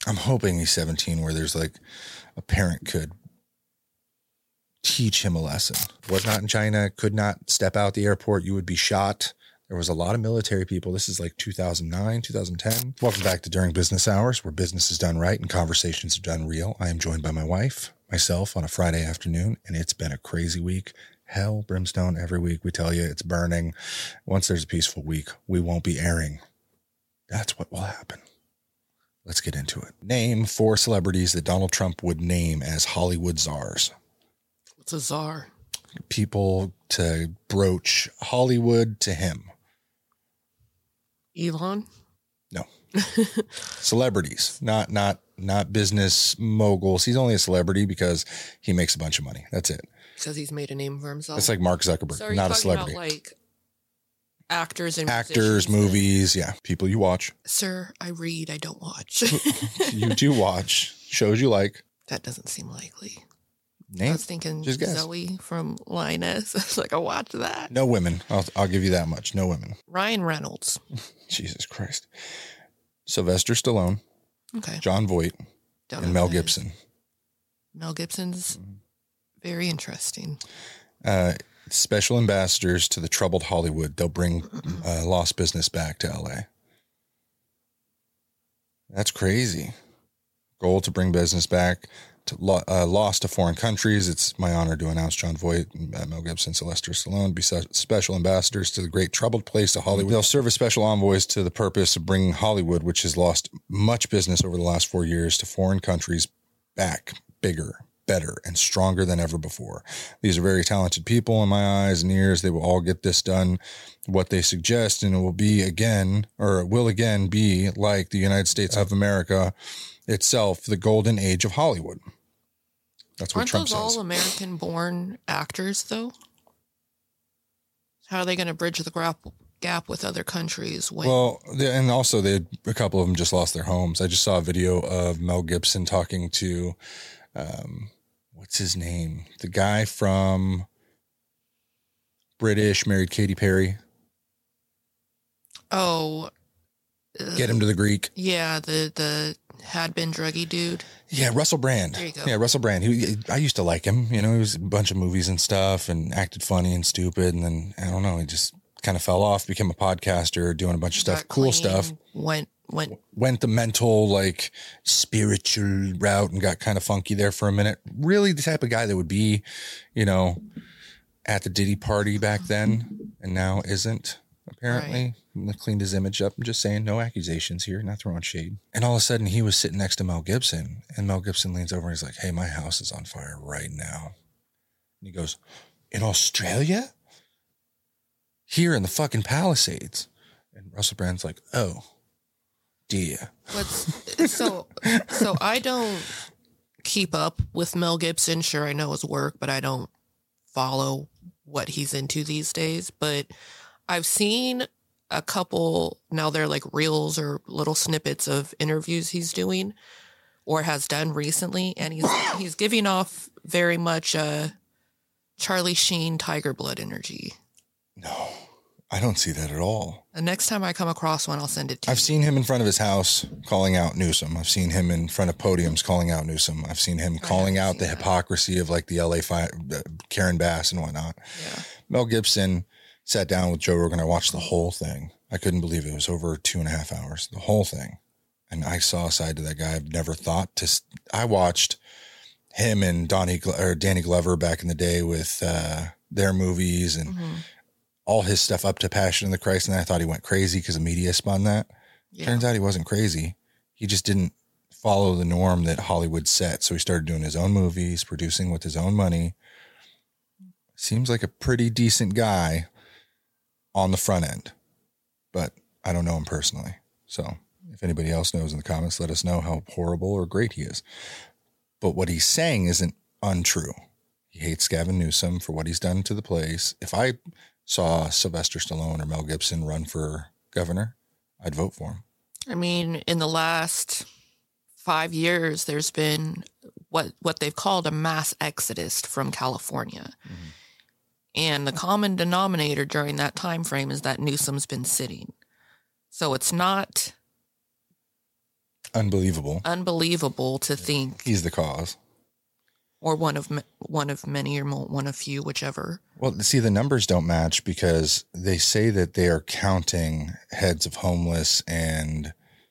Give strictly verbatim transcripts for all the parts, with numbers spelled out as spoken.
I'm hoping he's seventeen where there's like a parent could teach him a lesson. Was not in China, could not step out the airport. You would be shot. There was a lot of military people. This is like two thousand nine, two thousand ten. Welcome back to During Business Hours, where business is done right and conversations are done real. I am joined by my wife, myself on a Friday afternoon, and it's been a crazy week. Hell, brimstone every week. We tell you it's burning. Once there's a peaceful week, we won't be airing. That's what will happen. Let's get into it. Name four celebrities that Donald Trump would name as Hollywood czars. What's a czar? People to broach Hollywood to him. Elon? No. Celebrities, not not not business moguls. He's only a celebrity because he makes a bunch of money. That's it. Because he's made a name for himself. It's like Mark Zuckerberg, so are you not a talking celebrity. About, like actors and actors, movies, and... yeah, people you watch. Sir, I read, I don't watch. You do watch shows you like. That doesn't seem likely. Name. I was thinking Just guess. Zoe from Lioness. I was like, I watch that. No women. I'll I'll give you that much. No women. Ryan Reynolds. Jesus Christ. Sylvester Stallone. Okay. John Voight. Don't and Mel Gibson. Mel Gibson's very interesting. Uh, special ambassadors to the troubled Hollywood. They'll bring uh, lost business back to L A. That's crazy. Goal to bring business back. To, uh, lost to foreign countries. It's my honor to announce John Voight, uh, Mel Gibson, Sylvester Stallone be special ambassadors to the great troubled place of Hollywood. They'll serve as special envoys to the purpose of bringing Hollywood, which has lost much business over the last four years, to foreign countries back bigger, better, and stronger than ever before. These are very talented people in my eyes and ears. They will all get this done, what they suggest, and it will be again, or it will again be like the United States of America itself, the golden age of Hollywood. That's what Aren't Trump those says. all American-born actors, though? How are they going to bridge the gap, gap with other countries? When- well, they, and also they had, a couple of them just lost their homes. I just saw a video of Mel Gibson talking to, um, what's his name? The guy from British, married Katy Perry. Oh. Uh, Get him to the Greek. Yeah, the the had been druggy dude. Yeah, Russell Brand. There you go. Yeah, Russell Brand. He, I used to like him. You know, he was a bunch of movies and stuff and acted funny and stupid. And then, I don't know, he just kind of fell off, became a podcaster, doing a bunch of stuff, Got cool clean, stuff. Went, went. Went the mental, like, spiritual route and got kind of funky there for a minute. Really the type of guy that would be, you know, at the Diddy party back then and now isn't, apparently. Right. Cleaned his image up. I'm just saying, no accusations here, not throwing shade. And all of a sudden he was sitting next to Mel Gibson, and Mel Gibson leans over and he's like, hey, my house is on fire right now. And he goes, in Australia? Here in the fucking Palisades. And Russell Brand's like, oh, dear. What's, so, so I don't keep up with Mel Gibson. Sure, I know his work, but I don't follow what he's into these days. But I've seen a couple, now they're like reels or little snippets of interviews he's doing or has done recently. And he's, he's giving off very much uh Charlie Sheen Tiger Blood energy. No, I don't see that at all. The next time I come across one, I'll send it to I've you. seen him in front of his house calling out Newsom. I've seen him in front of podiums calling out Newsom. I've seen him calling out the that. hypocrisy of like the L A fi- Karen Bass and whatnot. Yeah. Mel Gibson sat down with Joe Rogan. I watched the whole thing. I couldn't believe it. It was over two and a half hours, the whole thing. And I saw a side to that guy I've never thought to. I watched him and Donnie or Danny Glover back in the day with uh, their movies and mm-hmm. all his stuff up to Passion of the Christ. And I thought he went crazy because the media spun that. Yeah. Turns out he wasn't crazy. He just didn't follow the norm that Hollywood set. So he started doing his own movies, producing with his own money. Seems like a pretty decent guy on the front end, but I don't know him personally. So if anybody else knows in the comments, let us know how horrible or great he is. But what he's saying isn't untrue. He hates Gavin Newsom for what he's done to the place. If I saw Sylvester Stallone or Mel Gibson run for governor, I'd vote for him. I mean, in the last five years, there's been what, what they've called a mass exodus from California. Mm-hmm. And the common denominator during that time frame is that Newsom's been sitting. So it's not Unbelievable. Unbelievable to think He's the cause. or one of one of many or one of few, whichever. Well, see, the numbers don't match because they say that they are counting heads of homeless and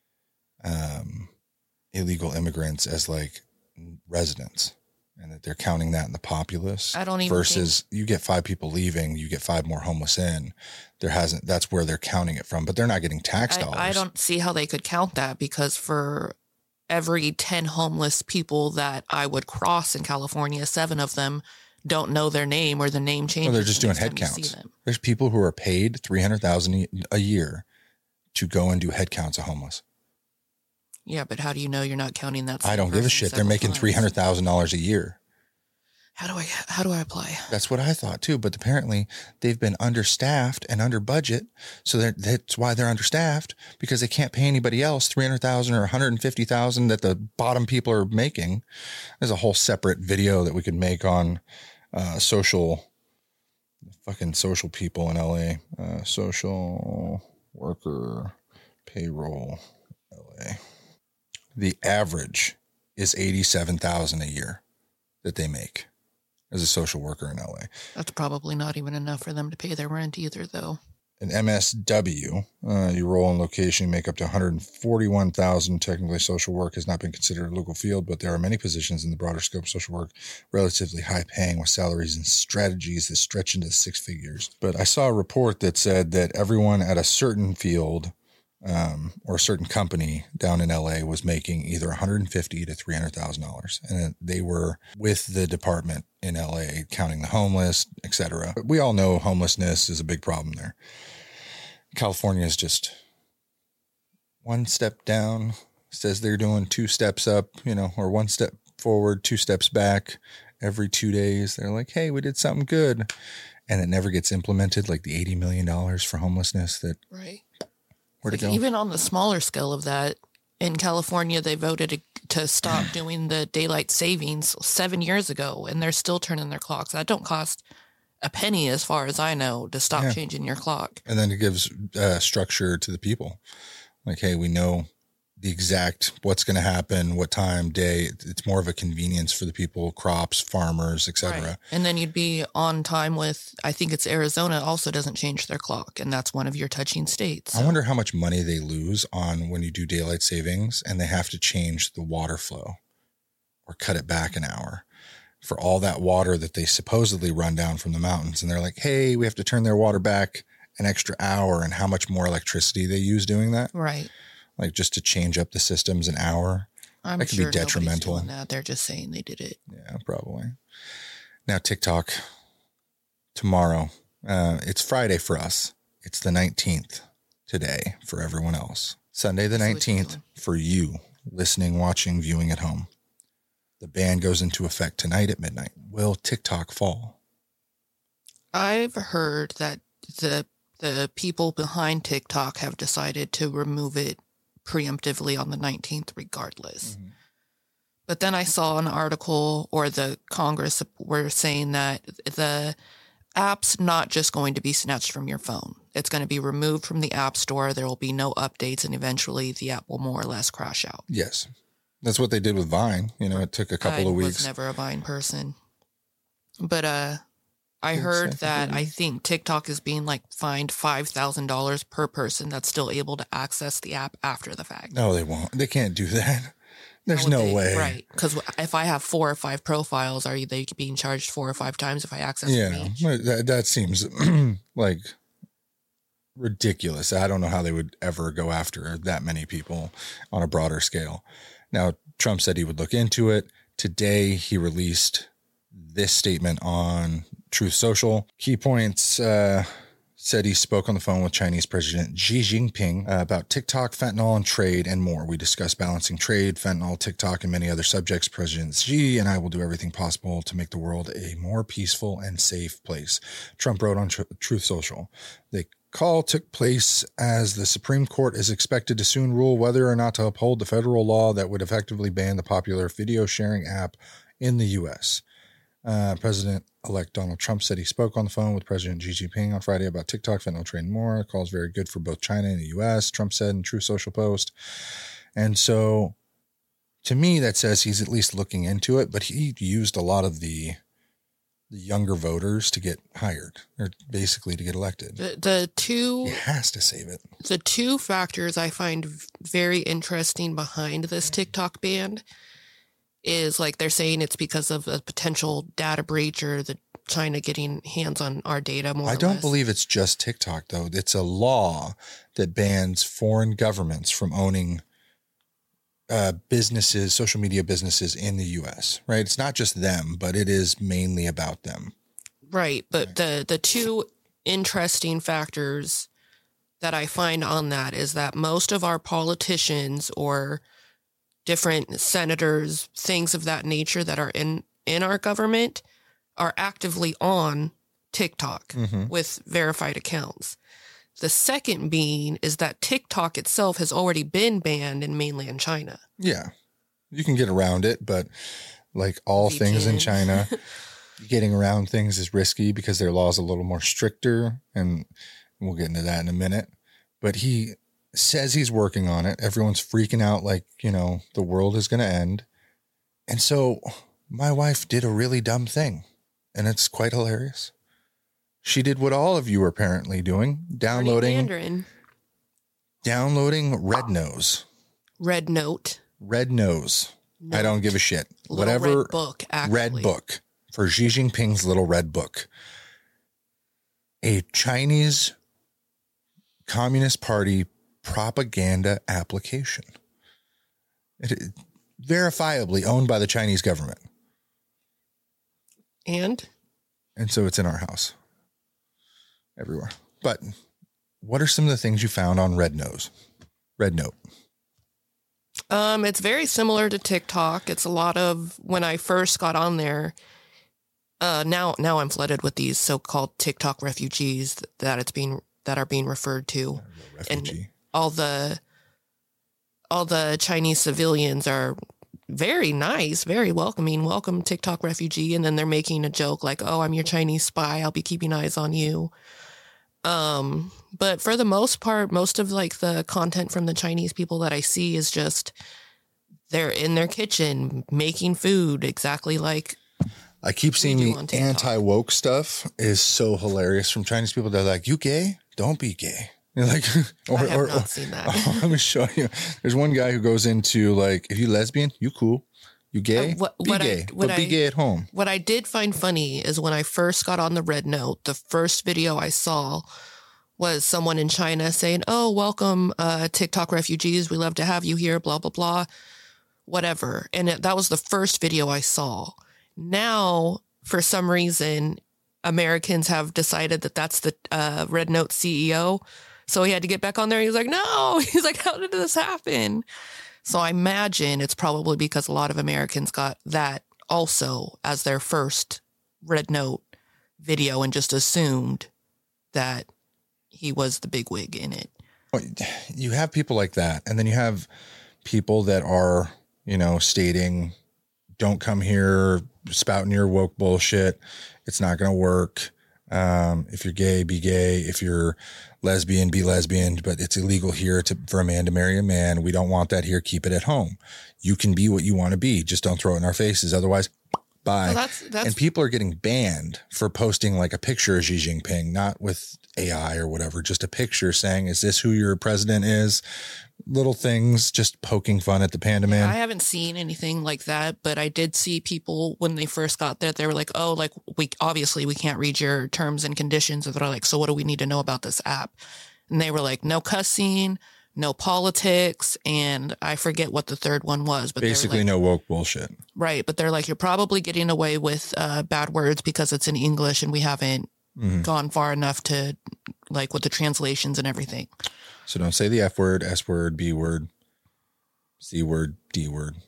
um, illegal immigrants as like residents, and that they're counting that in the populace. I don't even versus think... you get five people leaving, you get five more homeless in. There hasn't. That's where they're counting it from, but they're not getting tax dollars. I, I don't see how they could count that because for every ten homeless people that I would cross in California, seven of them don't know their name or the name changes. Well, they're just doing head counts. There's people who are paid three hundred thousand dollars a year to go and do head counts of homeless. Yeah, but how do you know you're not counting that? I don't give a shit. They're making three hundred thousand dollars a year. How do I, how do I apply? That's what I thought too. But apparently they've been understaffed and under budget. So that's why they're understaffed, because they can't pay anybody else three hundred thousand or one hundred fifty thousand that the bottom people are making. There's a whole separate video that we could make on uh, social, fucking social people in L A, uh, social worker payroll L A. The average is eighty-seven thousand a year that they make as a social worker in L A. That's probably not even enough for them to pay their rent either, though. An M S W, uh, your role and location make up to one hundred forty-one thousand. Technically, social work has not been considered a local field, but there are many positions in the broader scope of social work relatively high paying with salaries and strategies that stretch into six figures. But I saw a report that said that everyone at a certain field um, or a certain company down in L A was making either one hundred fifty thousand to three hundred thousand dollars. And they were with the department in L A, counting the homeless, et cetera. But we all know homelessness is a big problem there. California is just one step down, says they're doing two steps up, you know, or one step forward, two steps back every two days. They're like, hey, we did something good. And it never gets implemented, like the eighty million dollars for homelessness that... Right. Where'd like it go? Even on the smaller scale of that, in California, they voted to stop doing the daylight savings seven years ago, and they're still turning their clocks. That don't cost a penny, as far as I know, to stop yeah. changing your clock. And then it gives uh, structure to the people. Like, hey, we know the exact what's going to happen, what time, day. It's more of a convenience for the people, crops, farmers, et cetera. Right. And then you'd be on time with, I think it's Arizona also doesn't change their clock, and that's one of your touching states. So. I wonder how much money they lose on when you do daylight savings and they have to change the water flow or cut it back an hour for all that water that they supposedly run down from the mountains. And they're like, hey, we have to turn their water back an extra hour, and how much more electricity they use doing that. Right. Like just to change up the systems an hour. I'm that could sure be detrimental. Doing that. They're just saying they did it. Yeah, probably. Now, TikTok tomorrow. Uh, it's Friday for us. It's the nineteenth today for everyone else. Sunday the nineteenth for you listening, watching, viewing at home. The ban goes into effect tonight at midnight. Will TikTok fall? I've heard that the the people behind TikTok have decided to remove it preemptively on the nineteenth regardless. Mm-hmm. But then I saw an article, or the Congress were saying that the app's not just going to be snatched from your phone. It's going to be removed from the App Store. There will be no updates, and eventually the app will more or less crash out. Yes. That's what they did with Vine. You know, it took a couple I of weeks. I was never a Vine person. But uh, I heard that I think TikTok is being like fined five thousand dollars per person that's still able to access the app after the fact. No, they won't. They can't do that. There's no, they, way. Right. Because if I have four or five profiles, are they being charged four or five times if I access yeah, them each? that, that seems like ridiculous. I don't know how they would ever go after that many people on a broader scale. Now, Trump said he would look into it. Today, he released this statement on Truth Social. Key points, uh, said he spoke on the phone with Chinese President Xi Jinping uh, about TikTok, fentanyl, and trade, and more. We discussed balancing trade, fentanyl, TikTok, and many other subjects. President Xi and I will do everything possible to make the world a more peaceful and safe place. Trump wrote on Tr- Truth Social. The call took place as the Supreme Court is expected to soon rule whether or not to uphold the federal law that would effectively ban the popular video sharing app in the U S Uh, President-elect Donald Trump said he spoke on the phone with President Xi Jinping on Friday about TikTok, fentanyl, trade, and more. The call is very good for both China and the U S, Trump said in Truth Social post. And so to me, that says he's at least looking into it, but he used a lot of the the younger voters to get hired, or basically to get elected. The, the two He has to save it. the two factors I find v- very interesting behind this TikTok ban is like they're saying it's because of a potential data breach or the China getting hands on our data more. I or don't less. believe it's just TikTok, though. It's a law that bans foreign governments from owning uh, businesses, social media businesses in the U S, right? It's not just them, but it is mainly about them. Right, but the the two interesting factors that I find on that is that most of our politicians or different senators, things of that nature that are in in our government are actively on TikTok Mhm. with verified accounts. The second being is that TikTok itself has already been banned in mainland China. Yeah, you can get around it, but like all V P N. things in China, getting around things is risky because their law is a little more stricter, and we'll get into that in a minute. But he says he's working on it. Everyone's freaking out like, you know, the world is going to end. And so my wife did a really dumb thing, and it's quite hilarious. She did what all of you are apparently doing, Learning downloading Mandarin, downloading Red Nose. Red Note. Red Nose. I don't give a shit. Little Whatever. Red Book, actually. Red Book for Xi Jinping's little red book. A Chinese Communist Party propaganda application. It is verifiably owned by the Chinese government. And And so it's in our house. Everywhere. But what are some of the things you found on Red Nose? Red Note. Um, it's very similar to TikTok. It's a lot of when I first got on there. Uh, now, now I'm flooded with these so-called TikTok refugees that it's being that are being referred to, Refugee. all the all the Chinese civilians are very nice, very welcoming. Welcome, TikTok refugee, and then they're making a joke like, "Oh, I'm your Chinese spy. I'll be keeping eyes on you." Um, but for the most part, most of like the content from the Chinese people that I see is just they're in their kitchen making food exactly like I keep seeing do the on TikTok. anti-woke stuff is so hilarious from Chinese people. They're like, "You gay? Don't be gay." You're like, or, I have or, not or- seen that. Oh, let me show you. There's one guy who goes into like, if you lesbian, you cool. You gay? Uh, what- be what I- gay. what but be I- gay at home. What I did find funny is when I first got on the Red Note, the first video I saw was someone in China saying, "Oh, welcome, uh, TikTok refugees. We love to have you here, blah, blah, blah, whatever." And it, that was the first video I saw. Now, for some reason, Americans have decided that that's the uh, Red Note C E O. So he had to get back on there. He was like, no, he's like, how did this happen? So I imagine it's probably because a lot of Americans got that also as their first Red Note video and just assumed that he was the bigwig in it. You have people like that. And then you have people that are, you know, stating, don't come here spouting your woke bullshit. It's not going to work. Um, if you're gay, be gay. If you're lesbian, be lesbian, but it's illegal here to, for a man to marry a man. We don't want that here. Keep it at home. You can be what you want to be. Just don't throw it in our faces. Otherwise, bye. Well, that's, that's, And people are getting banned for posting like a picture of Xi Jinping, not with A I or whatever, just a picture saying, is this who your president is? Little things, just poking fun at the Panda Man. I haven't seen anything like that, but I did see people when they first got there, they were like, oh, like we, obviously we can't read your terms and conditions. And they're like, so what do we need to know about this app? And they were like, no cussing, no politics. And I forget what the third one was, but they were Basically like, no woke bullshit. right. But they're like, you're probably getting away with uh, bad words because it's in English and we haven't Mhm. gone far enough to like with the translations and everything. So don't say the F word, S word, B word, C word, D word,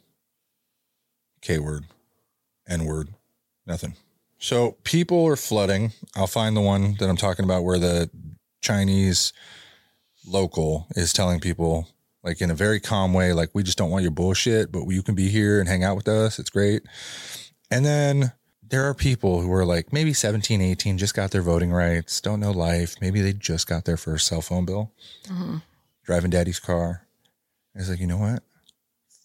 K word, N word, nothing. So people are flooding. I'll find the one that I'm talking about where the Chinese local is telling people like in a very calm way, like, we just don't want your bullshit, but you can be here and hang out with us. It's great. And then there are people who are like maybe seventeen, eighteen, just got their voting rights, don't know life. Maybe they just got their first cell phone bill, Mm-hmm. driving daddy's car. And it's like, you know what?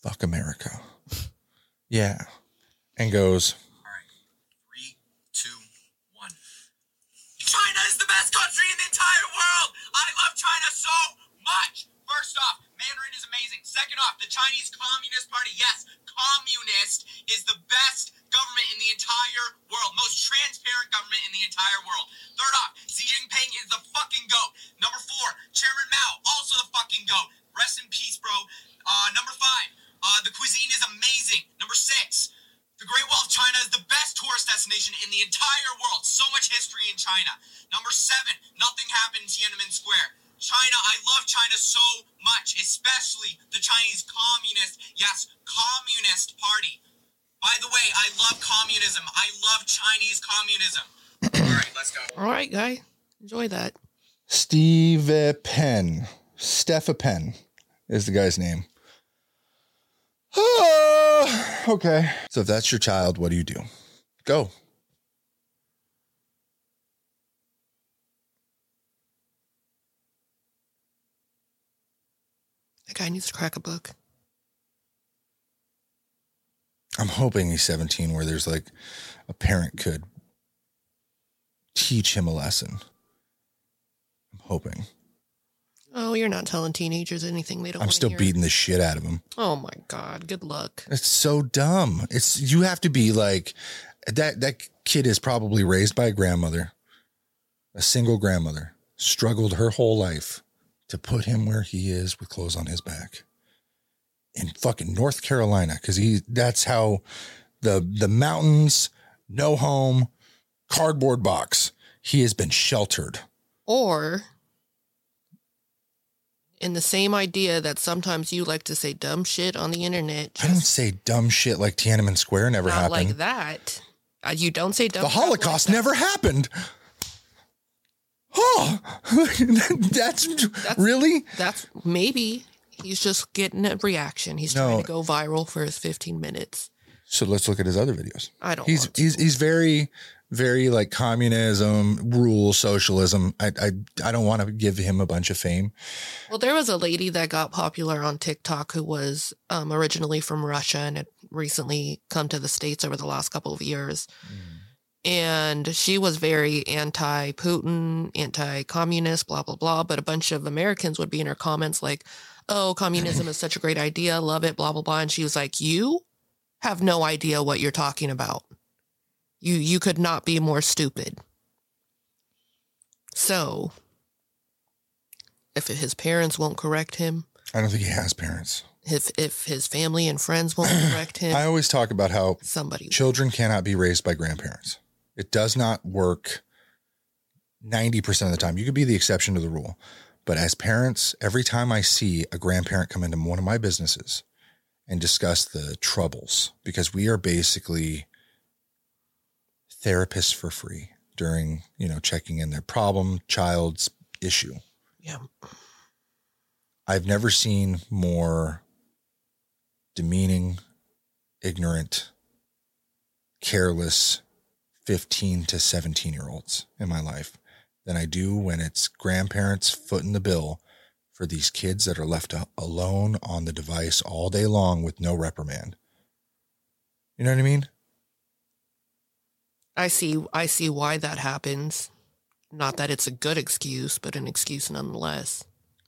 fuck America. Yeah. And goes, all right, three, two, one. China is the best country in the entire world. I love China so much. First off, Mandarin is amazing. Second off, the Chinese Communist Party, yes, communist is the best government in the entire world. Most transparent government in the entire world. Third off, Xi Jinping is the fucking GOAT. Number four, Chairman Mao, also the fucking GOAT. Rest in peace, bro. Uh, number five, uh, the cuisine is amazing. Number six, the Great Wall of China is the best tourist destination in the entire world. So much history in China. Number seven, nothing happened in Tiananmen Square. China, I love China so much, especially the Chinese Communist, yes, Communist Party. By the way, I love communism. I love Chinese communism. All right, let's go. All right, guy. Enjoy that. Steve Penn. Steph Penn is the guy's name. Oh, okay. So if that's your child, what do you do? Go. That guy needs to crack a book. I'm hoping he's seventeen where there's like a parent could teach him a lesson. I'm hoping. Oh, you're not telling teenagers anything they don't I'm wanna still hear. beating the shit out of him. Oh my God. Good luck. It's so dumb. It's you have to be like that. That kid is probably raised by a grandmother, a single grandmother, struggled her whole life to put him where he is with clothes on his back in fucking North Carolina. Cause he, that's how the, the mountains, no home, cardboard box. He has been sheltered. Or in the same idea that sometimes you like to say dumb shit on the internet. I don't say dumb shit like Tiananmen Square never Not happened. like that. Uh, you don't say dumb The crap Holocaust like that. never happened. Oh, that's, That's- really? That's maybe he's just getting a reaction. He's No. trying to go viral for his fifteen minutes. So let's look at his other videos. I don't He's want to. he's he's very very like communism, rule, socialism. I I I don't want to give him a bunch of fame. Well, there was a lady that got popular on TikTok who was um, originally from Russia and had recently come to the States over the last couple of years. And she was very anti-Putin, anti-communist, blah, blah, blah. But a bunch of Americans would be in her comments like, oh, communism is such a great idea. Love it, blah, blah, blah. And she was like, you have no idea what you're talking about. You, you could not be more stupid. So if his parents won't correct him, I don't think he has parents. if, if his family and friends won't correct him, I always talk about how somebody will. children cannot be raised by grandparents. It does not work ninety percent of the time. You could be the exception to the rule. But as parents, every time I see a grandparent come into one of my businesses and discuss the troubles, because we are basically therapists for free during, you know, checking in their problem, child's issue. Yeah. I've never seen more demeaning, ignorant, careless fifteen to seventeen year olds in my life than I do when it's grandparents footing the bill for these kids that are left alone on the device all day long with no reprimand. You know what I mean? I see I see why that happens. Not that it's a good excuse, but an excuse nonetheless.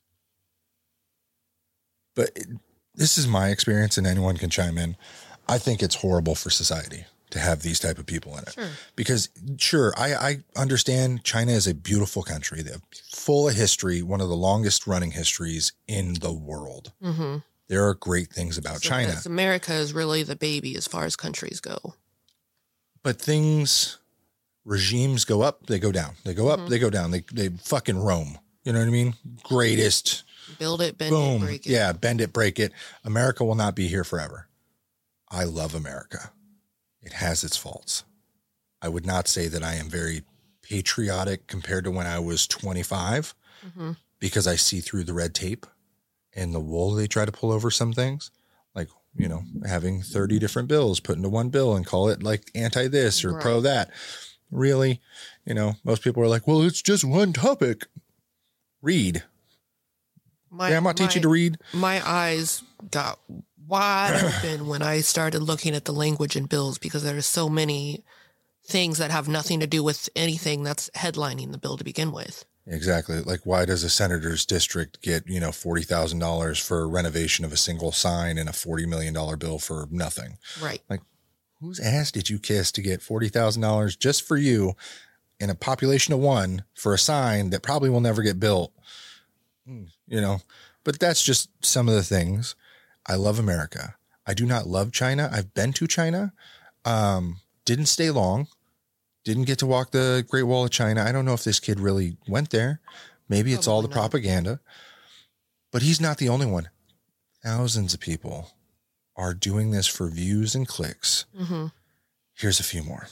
But it, this is my experience, and anyone can chime in. I think it's horrible for society to have these type of people in it. Sure. Because sure, I, I understand China is a beautiful country. They're full of history, one of the longest running histories in the world. Mm-hmm. There are great things about So China. as America is really the baby as far as countries go. But things, regimes go up, they go down. They go up, Mhm. they go down. They they fucking roam. You know what I mean? Greatest. Build it, bend Boom. it, break it. Yeah, bend it, break it. America will not be here forever. I love America. It has its faults. I would not say that I am very patriotic compared to when I was twenty-five Mm-hmm. because I see through the red tape and the wool they try to pull over some things. Like, you know, having thirty different bills put into one bill and call it like anti this or Right. pro that. Really, you know, most people are like, well, it's just one topic. Read. My, yeah, I'm going to teach my- you to read. My eyes got wide open when I started looking at the language in bills because there are so many things that have nothing to do with anything that's headlining the bill to begin with. Exactly. Like, why does a senator's district get, you know, forty thousand dollars for renovation of a single sign and a forty million dollars bill for nothing? Right. Like, whose ass did you kiss to get forty thousand dollars just for you in a population of one for a sign that probably will never get built? You know, but that's just some of the things. I love America. I do not love China. I've been to China. Um, didn't stay long. Didn't get to walk the Great Wall of China. I don't know if this kid really went there. Maybe it's all the Probably not. propaganda. But he's not the only one. Thousands of people are doing this for views and clicks. Mm-hmm. Here's a few more.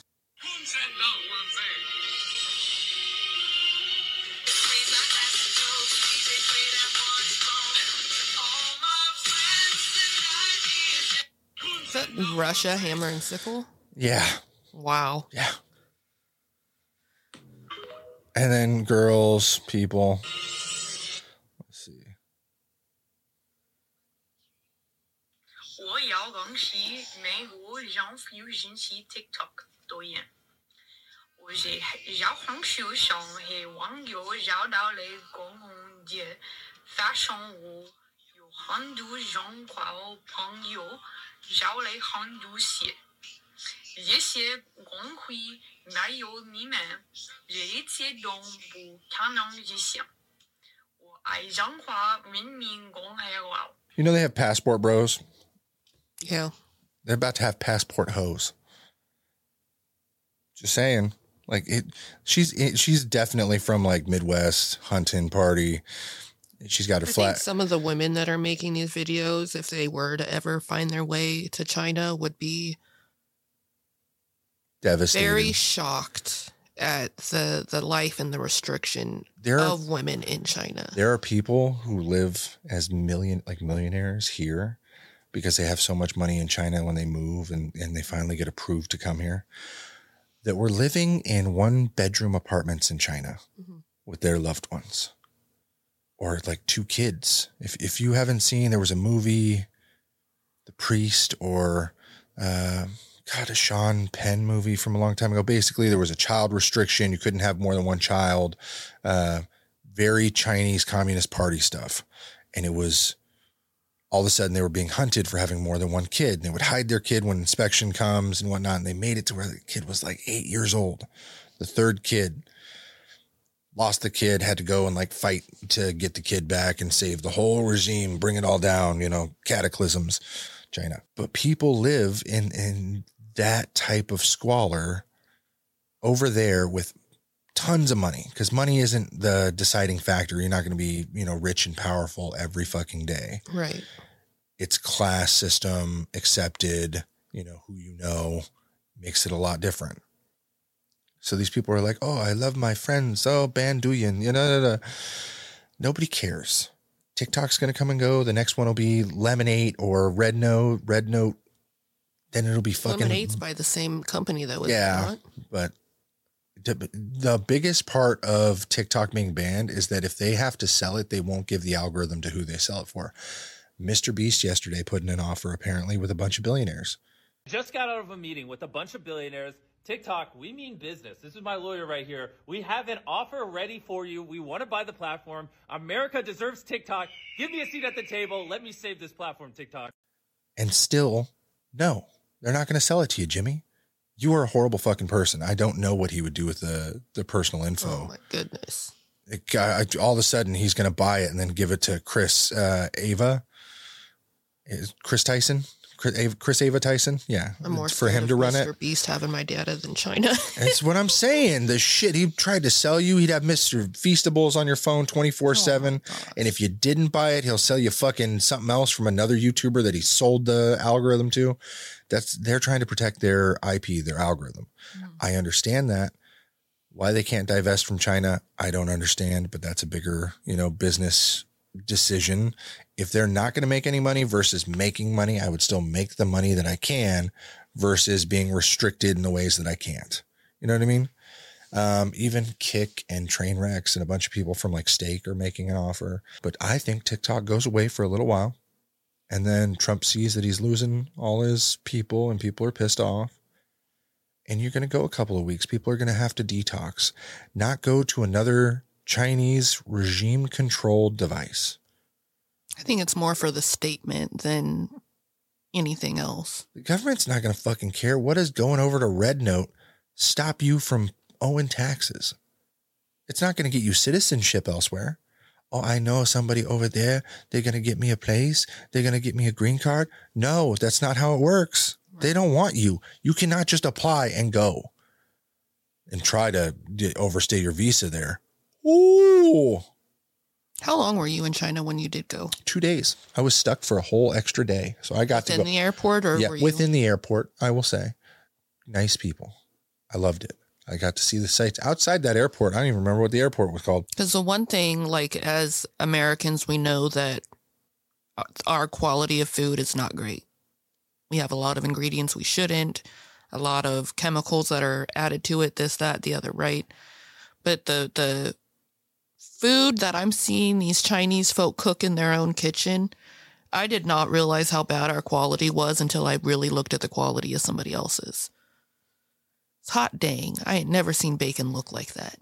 Is that Russia, Hammer and Sickle? Yeah. Wow. Yeah. And then girls, people. Let's see. 我要恭喜美国政府引起 TikTok 导演。我是绕红书上和网友绕到了公共节，发现我有很多人和我朋友绕了很多些。这些工会没有你们，这一切都不可能实现。我爱中华人民共和国。 You know they have passport bros? Yeah. They're about to have passport hoes. Just saying. Like it, she's it, she's definitely from like Midwest hunting party. She's got her I flat. think some of the women that are making these videos, if they were to ever find their way to China, would be Devastated. very shocked at the the life and the restriction There are- of women in China. There are people who live as million like millionaires here because they have so much money in China when they move and, and they finally get approved to come here, that were living in one bedroom apartments in China Mhm. with their loved ones. Or like two kids. If if you haven't seen, there was a movie, The Priest, or uh, God, a Sean Penn movie from a long time ago. Basically, there was a child restriction. You couldn't have more than one child. Uh, very Chinese Communist Party stuff. And it was all of a sudden they were being hunted for having more than one kid. And they would hide their kid when inspection comes and whatnot. And they made it to where the kid was like eight years old. The third kid. Lost the kid, had to go and like fight to get the kid back and save the whole regime, bring it all down, you know, cataclysms, China. But people live in, in that type of squalor over there with tons of money, because money isn't the deciding factor. You're not going to be, you know, rich and powerful every fucking day. Right. It's class system accepted, you know, who you know makes it a lot different. So these people are like, oh, I love my friends. Oh, Banduyan, you know, no, no. Nobody cares. TikTok's going to come and go. The next one will be Lemonade or Red Note, Red Note. Then it'll be fucking. Lemonade's by the same company that was Yeah, not. but the, the biggest part of TikTok being banned is that if they have to sell it, they won't give the algorithm to who they sell it for. Mister Beast yesterday put in an offer apparently with a bunch of billionaires. Just got out of a meeting with a bunch of billionaires. TikTok, we mean business. This is my lawyer right here. We have an offer ready for you. We want to buy the platform. America deserves TikTok. Give me a seat at the table. Let me save this platform, TikTok. And still, no, they're not going to sell it to you, Jimmy. You are a horrible fucking person. I don't know what he would do with the, the personal info. Oh my goodness. It got, all of a sudden, he's going to buy it and then give it to Chris uh, Ava. Is Chris Tyson? Chris Ava, Chris Ava Tyson? Yeah. I'm more for him scared to of run Mister it. Beast having my data than China. That's what I'm saying. The shit he tried to sell you. He'd have Mister Feastables on your phone twenty-four seven. And if you didn't buy it, he'll sell you fucking something else from another YouTuber that he sold the algorithm to. That's, they're trying to protect their I P, their algorithm. Mm. I understand that. Why they can't divest from China, I don't understand, but that's a bigger, you know, business decision. If they're not going to make any money versus making money, I would still make the money that I can versus being restricted in the ways that I can't. You know what I mean? Um, even Kick and Trainwrecks and a bunch of people from like Stake are making an offer. But I think TikTok goes away for a little while. And then Trump sees that he's losing all his people and people are pissed off. And you're going to go a couple of weeks. People are going to have to detox, not go to another Chinese regime controlled device. I think it's more for the statement than anything else. The government's not going to fucking care. What does going over to Red Note stop you from owing taxes? It's not going to get you citizenship elsewhere. Oh, I know somebody over there. They're going to get me a place. They're going to get me a green card. No, that's not how it works. Right. They don't want you. You cannot just apply and go and try to overstay your visa there. Ooh. How long were you in China when you did go? Two days. I was stuck for a whole extra day. So I got within to go. the airport or yeah, were you? Within the airport, I will say. Nice people. I loved it. I got to see the sights outside that airport. I don't even remember what the airport was called. Because the one thing, like as Americans, we know that our quality of food is not great. We have a lot of ingredients we shouldn't, a lot of chemicals that are added to it, this, that, the other, right? But the the food that I'm seeing these Chinese folk cook in their own kitchen, I did not realize how bad our quality was until I really looked at the quality of somebody else's. It's hot dang. I had never seen bacon look like that.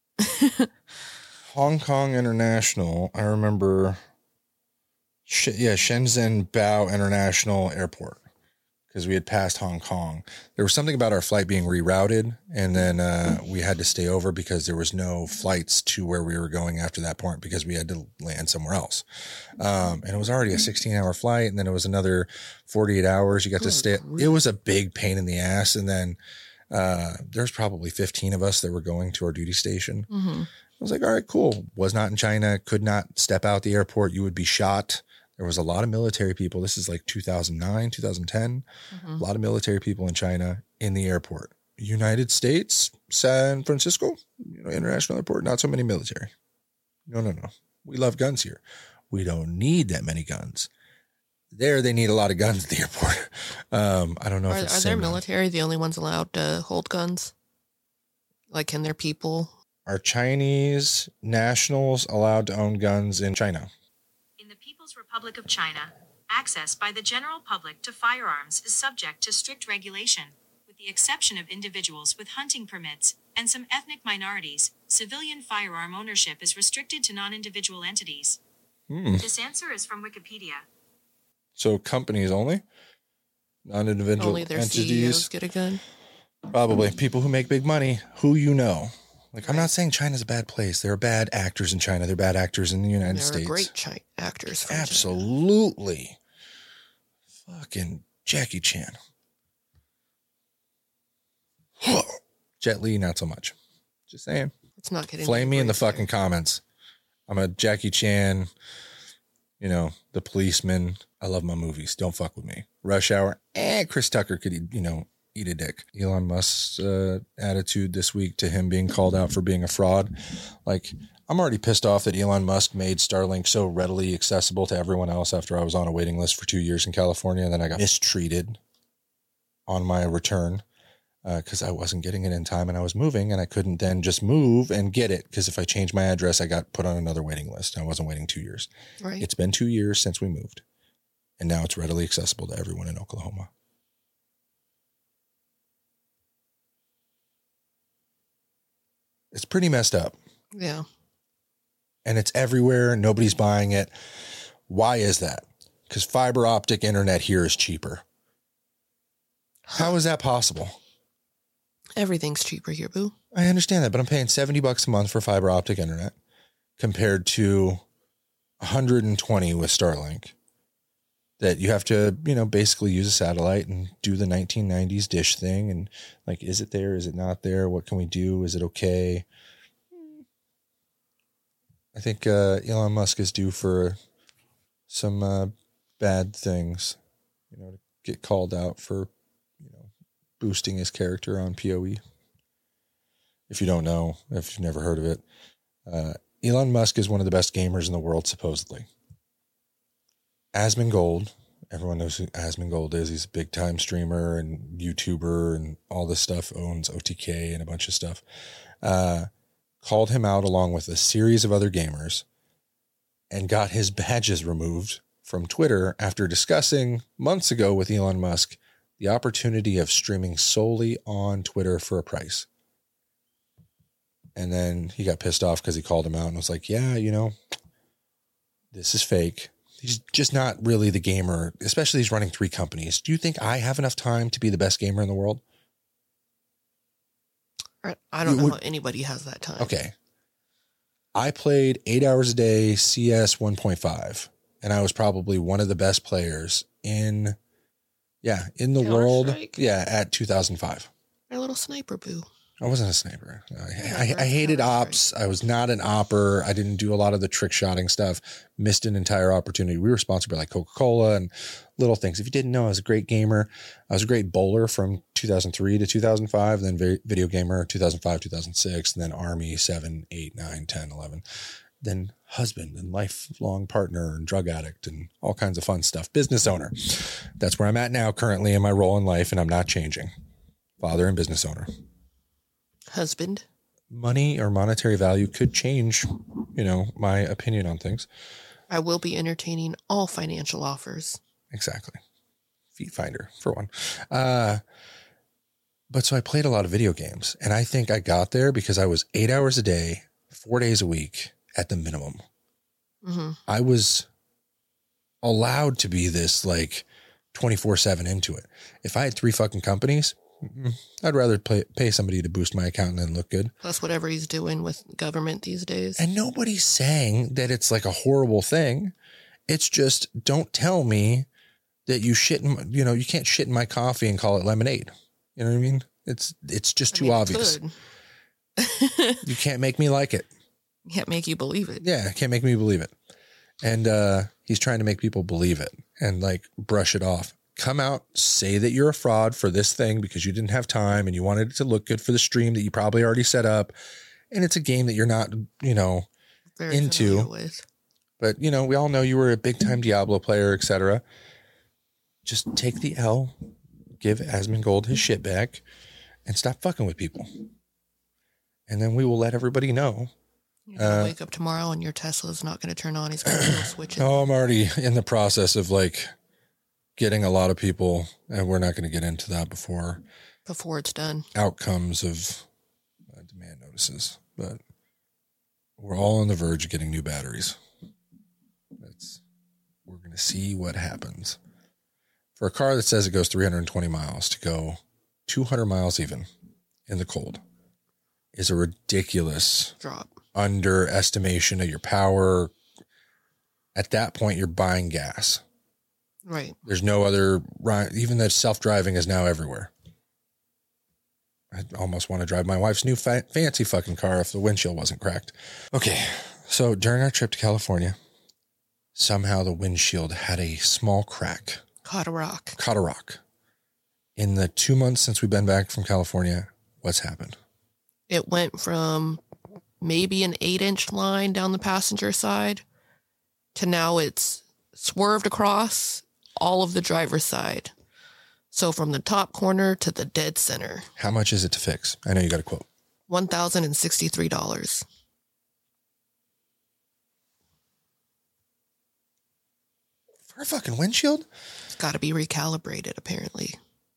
Hong Kong International. I remember, yeah, Shenzhen Bao International Airport, because we had passed Hong Kong. There was something about our flight being rerouted, and then uh, we had to stay over because there was no flights to where we were going after that point because we had to land somewhere else. Um, and it was already a sixteen-hour flight, and then it was another forty-eight hours. You got to stay. It was a big pain in the ass, and then uh, there's probably fifteen of us that were going to our duty station. Mm-hmm. I was like, all right, cool. Was not in China, could not step out the airport. You would be shot. There was a lot of military people. This is like two thousand nine, two thousand ten. Mm-hmm. A lot of military people in China in the airport. United States, San Francisco, you know, international airport, not so many military. No, no, no. We love guns here. We don't need that many guns. There, they need a lot of guns at the airport. Um, I don't know are, if it's Are their military the only ones allowed to hold guns? Like, can their people? Are Chinese nationals allowed to own guns in China? In the People's Republic of China, access by the general public to firearms is subject to strict regulation. With the exception of individuals with hunting permits and some ethnic minorities, civilian firearm ownership is restricted to non-individual entities. Hmm. This answer is from Wikipedia. So companies only? Non-individual only their entities? C E Os get a gun? Probably. People who make big money, who you know. Like, I'm not saying China's a bad place. There are bad actors in China. There are bad actors in the United there States. There are great chi- actors from Absolutely. China. Fucking Jackie Chan. Jet Li, not so much. Just saying. It's not getting Flame me in the there. fucking comments. I'm a Jackie Chan, you know, The Policeman. I love my movies. Don't fuck with me. Rush Hour. Eh, Chris Tucker could, you know, eat a dick. Elon Musk's uh, attitude this week to him being called out for being a fraud. Like, I'm already pissed off that Elon Musk made Starlink so readily accessible to everyone else after I was on a waiting list for two years in California. And then I got mistreated on my return because uh, I wasn't getting it in time and I was moving and I couldn't then just move and get it. Because if I changed my address, I got put on another waiting list. And I wasn't waiting two years. Right. It's been two years since we moved. And now it's readily accessible to everyone in Oklahoma. It's pretty messed up. Yeah. And it's everywhere. Nobody's buying it. Why is that? Because fiber optic internet here is cheaper. How is that possible? Everything's cheaper here, boo. I understand that, but I'm paying seventy bucks a month for fiber optic internet compared to one hundred twenty with Starlink. That you have to, you know, basically use a satellite and do the nineteen nineties dish thing. And like, is it there? Is it not there? What can we do? Is it okay? I think uh, Elon Musk is due for some uh, bad things, you know, to get called out for, you know, boosting his character on P O E. If you don't know, if you've never heard of it, uh, Elon Musk is one of the best gamers in the world, supposedly. Asmongold everyone knows who Asmongold is. He's a big time streamer and YouTuber and all this stuff, owns O T K and a bunch of stuff. Uh, called him out along with a series of other gamers and got his badges removed from Twitter after discussing months ago with Elon Musk the opportunity of streaming solely on Twitter for a price. And then he got pissed off because he called him out and was like, yeah, you know, this is fake. He's just not really the gamer, especially he's running three companies. Do you think I have enough time to be the best gamer in the world? I don't You know would- how anybody has that time. Okay. I played eight hours a day, C S one point five, and I was probably one of the best players in, yeah, in the world. Counter-Strike? Yeah, at two thousand five. My little sniper boo. I wasn't a sniper. I, I, Yeah, I hated Counter-Strike. ops. I was not an opper. I didn't do a lot of the trick shotting stuff. Missed an entire opportunity. We were sponsored by like Coca-Cola and little things. If you didn't know, I was a great gamer. I was a great bowler from two thousand three to two thousand five, then vi- video gamer two thousand five, two thousand six, and then Army seven, eight, nine, ten, eleven. Then husband and lifelong partner and drug addict and all kinds of fun stuff. Business owner. That's where I'm at now currently in my role in life, and I'm not changing. Father and business owner. Husband. Money or monetary value could change, you know, my opinion on things. I will be entertaining all financial offers. Exactly. Feet finder for one. Uh, but so I played a lot of video games, and I think I got there because I was eight hours a day, four days a week at the minimum. Mm-hmm. I was allowed to be this like twenty-four seven into it. If I had three fucking companies, mm, I'd rather pay, pay somebody to boost my account and look good. Plus whatever he's doing with government these days. And nobody's saying that it's like a horrible thing. It's just, don't tell me that you shit in, my- you know, you can't shit in my coffee and call it lemonade. You know what I mean? It's, it's just I too mean, it obvious. could. You can't make me like it. Can't make you believe it. Yeah. Can't make me believe it. And, uh, he's trying to make people believe it and like brush it off. Come out, say that you're a fraud for this thing because you didn't have time and you wanted it to look good for the stream that you probably already set up. And it's a game that you're not, you know, Very into. familiar with. but you know, we all know you were a big time Diablo player, et cetera. Just take the L, give Asmongold his shit back, and stop fucking with people. And then we will let everybody know. You're gonna Uh, wake up tomorrow and your Tesla's not going to turn on. He's going to switch it. Oh, I'm already in the process of like getting a lot of people, and we're not going to get into that before Before it's done. outcomes of uh, demand notices, but we're all on the verge of getting new batteries. That's, we're going to see what happens. For a car that says it goes three hundred twenty miles to go two hundred miles even in the cold is a ridiculous Drop. underestimation of your power. At that point, you're buying gas. Right. There's no other, even the self-driving is now everywhere. I almost want to drive my wife's new fa- fancy fucking car if the windshield wasn't cracked. Okay, so during our trip to California, somehow the windshield had a small crack, Caught a rock. caught a rock. In the two months since we've been back from California, what's happened? It went from maybe an eight inch line down the passenger side to now it's swerved across all of the driver's side. So from the top corner to the dead center. How much is it to fix? I know you got a quote. one thousand sixty-three dollars. For a fucking windshield? It's got to be recalibrated, apparently.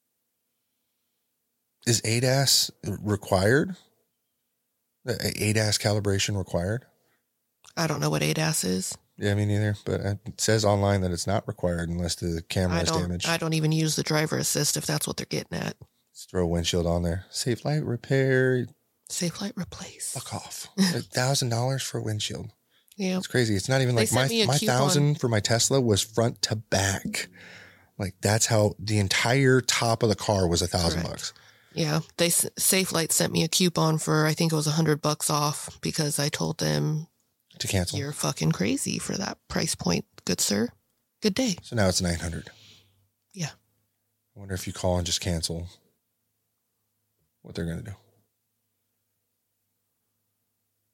Is A D A S required? A D A S calibration required? I don't know what A D A S is. Yeah, me neither. But it says online that it's not required unless the camera I is don't, damaged. I don't even use the driver assist if that's what they're getting at. Just throw a windshield on there. Safe light repair. Safe light replace. Fuck off. A thousand dollars for a windshield. Yeah. It's crazy. It's not even They like my sent me a my coupon. thousand for my Tesla was front to back. Like that's how the entire top of the car was a thousand Correct. bucks. Yeah. They Safe Light sent me a coupon for, I think it was a hundred bucks off because I told them To cancel. you're fucking crazy for that price point. Good sir. Good day. So now it's nine hundred. Yeah. I wonder if you call and just cancel what they're gonna do.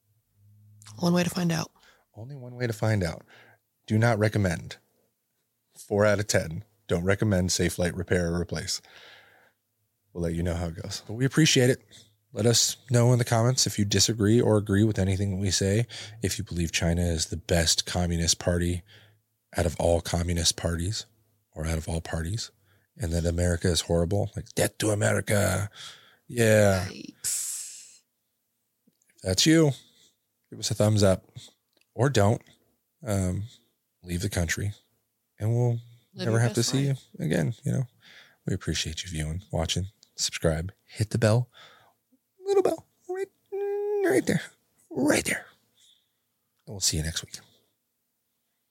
One way to find out. Only one way to find out. Do not recommend. Four out of ten. Don't recommend Safe Flight repair or replace. We'll let you know how it goes. But we appreciate it. Let us know in the comments if you disagree or agree with anything that we say. If you believe China is the best communist party out of all communist parties or out of all parties, and that America is horrible. Like, death to America. Yeah. Yikes. If that's you, give us a thumbs up. Or don't. Um, leave the country. And we'll Live never your have to best see life. you again. You know, we appreciate you viewing, watching, subscribe, hit the bell. Little bell. Right, right there. Right there. And we'll see you next week.